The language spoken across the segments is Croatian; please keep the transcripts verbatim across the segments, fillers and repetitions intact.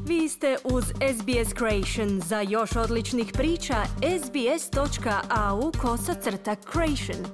Vi ste uz S B S Creation. Za još odličnih priča, sbs.au kosacrta creation.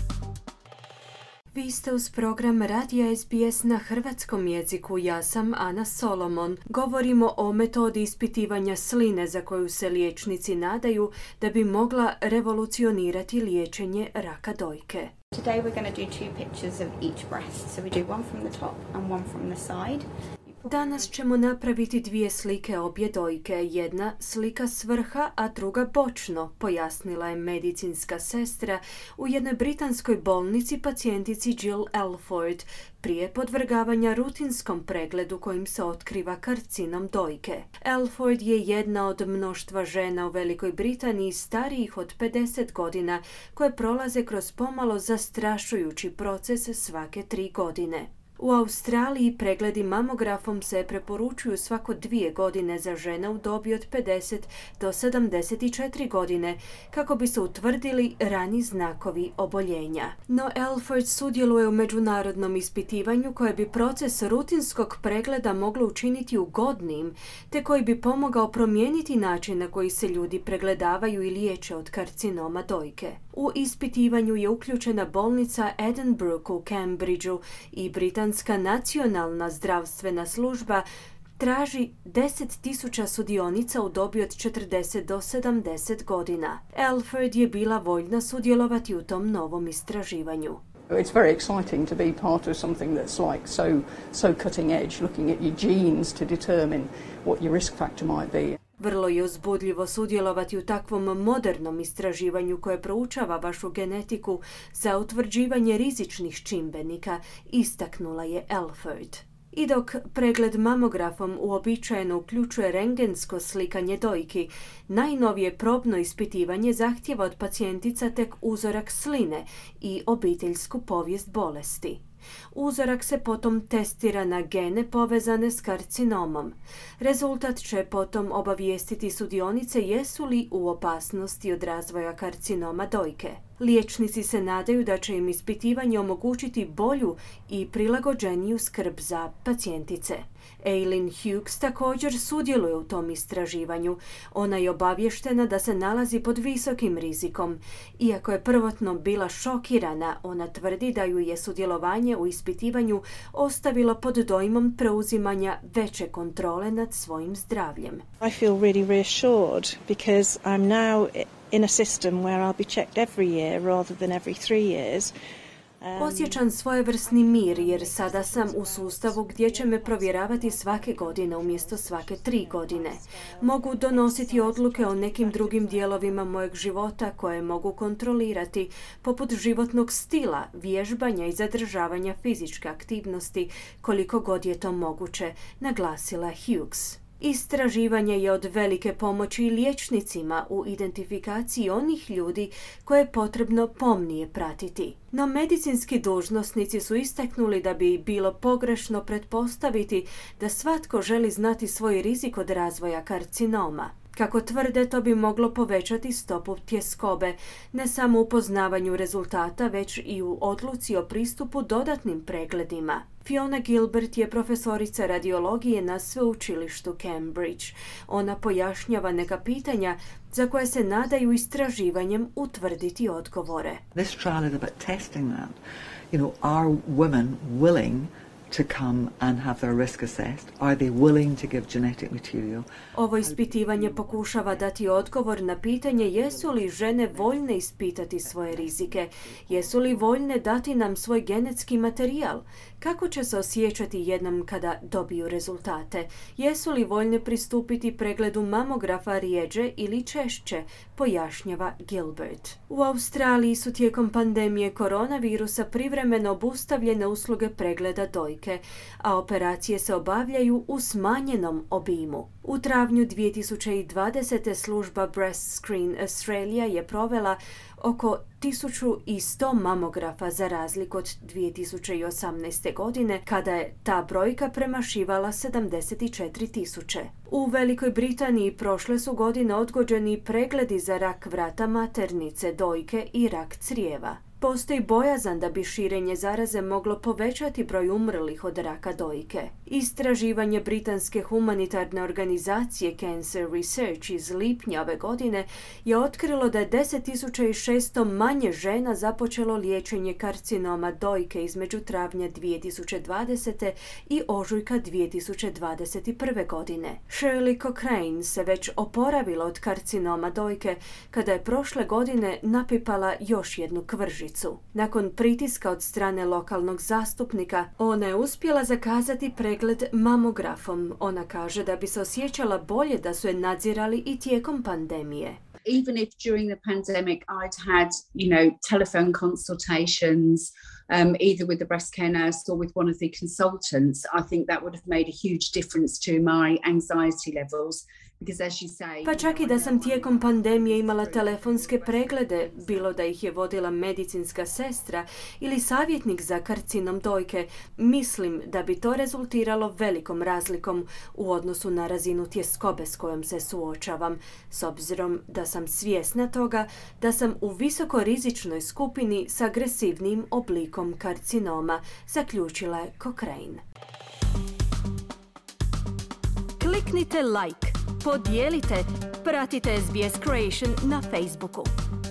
Vi ste uz program Radija S B S na hrvatskom jeziku. Ja sam Ana Solomon. Govorimo o metodi ispitivanja sline za koju se liječnici nadaju da bi mogla revolucionirati liječenje raka dojke. Today we're going to do two pictures of each breast. So we do one from the top and one from the side. Danas ćemo napraviti dvije slike obje dojke, jedna slika s vrha, a druga bočno, pojasnila je medicinska sestra u jednoj britanskoj bolnici pacijentici Jill Elford prije podvrgavanja rutinskom pregledu kojim se otkriva karcinom dojke. Elford je jedna od mnoštva žena u Velikoj Britaniji starijih od pedeset godina koje prolaze kroz pomalo zastrašujući proces svake tri godine. U Australiji pregledi mamografom se preporučuju svako dvije godine za žene u dobi od pedeset do sedamdeset četiri godine kako bi se utvrdili rani znakovi oboljenja. No Elford sudjeluje u međunarodnom ispitivanju koje bi proces rutinskog pregleda moglo učiniti ugodnijim te koji bi pomogao promijeniti način na koji se ljudi pregledavaju i liječe od karcinoma dojke. U ispitivanju je uključena bolnica Addenbrooke u Cambridgeu i Britanska nacionalna zdravstvena služba traži deset tisuća sudionica u dobi od četrdeset do sedamdeset godina. Elford je bila voljna sudjelovati u tom novom istraživanju. It's very exciting to be part of something that's like so so cutting edge, looking at your genes to determine what your risk factor might be. Vrlo je uzbudljivo sudjelovati u takvom modernom istraživanju koje proučava vašu genetiku za utvrđivanje rizičnih čimbenika, istaknula je Elford. I dok pregled mamografom uobičajeno uključuje rentgensko slikanje dojki, najnovije probno ispitivanje zahtijeva od pacijentica tek uzorak sline i obiteljsku povijest bolesti. Uzorak se potom testira na gene povezane s karcinomom. Rezultat će potom obavijestiti sudionice jesu li u opasnosti od razvoja karcinoma dojke. Liječnici se nadaju da će im ispitivanje omogućiti bolju i prilagođeniju skrb za pacijentice. Aileen Hughes također sudjeluje u tom istraživanju. Ona je obavještena da se nalazi pod visokim rizikom. Iako je prvotno bila šokirana, ona tvrdi da ju je sudjelovanje u ispitivanju ostavilo pod dojmom preuzimanja veće kontrole nad svojim zdravljem. I feel really reassured because I'm now in a system where I'll be checked every year rather than every three years. Osjećam svojevrsni mir jer sada sam u sustavu gdje će me provjeravati svake godine umjesto svake tri godine. Mogu donositi odluke o nekim drugim dijelovima mojeg života koje mogu kontrolirati, poput životnog stila, vježbanja i zadržavanja fizičke aktivnosti koliko god je to moguće, naglasila Hughes. Istraživanje je od velike pomoći liječnicima u identifikaciji onih ljudi koje je potrebno pomnije pratiti. No medicinski dužnosnici su istaknuli da bi bilo pogrešno pretpostaviti da svatko želi znati svoj rizik od razvoja karcinoma. Kako tvrde, to bi moglo povećati stopu tjeskobe, ne samo u poznavanju rezultata, već i u odluci o pristupu dodatnim pregledima. Fiona Gilbert je profesorica radiologije na sveučilištu Cambridge. Ona pojašnjava neka pitanja za koje se nadaju istraživanjem utvrditi odgovore. This trial is about testing that. You know, are women willing to come and have their risk assessed? Are they willing to give genetic material? Ovo ispitivanje pokušava dati odgovor na pitanje jesu li žene voljne ispitati svoje rizike, jesu li voljne dati nam svoj genetski materijal, kako će se osjećati jednom kada dobiju rezultate, jesu li voljne pristupiti pregledu mamografa rijeđe ili češće, pojašnjava Gilbert. U Australiji su tijekom pandemije koronavirusa privremeno obustavljene usluge pregleda dojke, a operacije se obavljaju u smanjenom obimu. U travnju dvije tisuće dvadesete služba Breast Screen Australia je provela oko tisuću sto mamografa za razliku od dvije tisuće osamnaeste. godine kada je ta brojka premašivala sedamdeset četiri tisuće. U Velikoj Britaniji prošle su godine odgođeni pregledi za rak vrata maternice, dojke i rak crijeva. Postoji bojazan da bi širenje zaraze moglo povećati broj umrlih od raka dojke. Istraživanje britanske humanitarne organizacije Cancer Research iz lipnja ove godine je otkrilo da je deset tisuća šesto manje žena započelo liječenje karcinoma dojke između travnja dvije tisuće dvadesete. i ožujka dvije tisuće dvadeset prve. godine. Shirley Cochrane se već oporavila od karcinoma dojke kada je prošle godine napipala još jednu kvržicu. Nakon pritiska od strane lokalnog zastupnika, ona je uspjela zakazati pregled mamografom. Ona kaže da bi se osjećala bolje da su je nadzirali i tijekom pandemije. Even if during the pandemic I'd had, you know, telephone consultations, um, either with the breast care nurse or with one of the consultants, I think that would have made a huge difference to my anxiety levels. Pa čak i da sam tijekom pandemije imala telefonske preglede, bilo da ih je vodila medicinska sestra ili savjetnik za karcinom dojke, mislim da bi to rezultiralo velikom razlikom u odnosu na razinu tjeskobe s kojom se suočavam, s obzirom da sam svjesna toga da sam u visokorizičnoj skupini s agresivnim oblikom karcinoma, zaključila je Cochrane. Kliknite like, podijelite, pratite S B S Creation na Facebooku.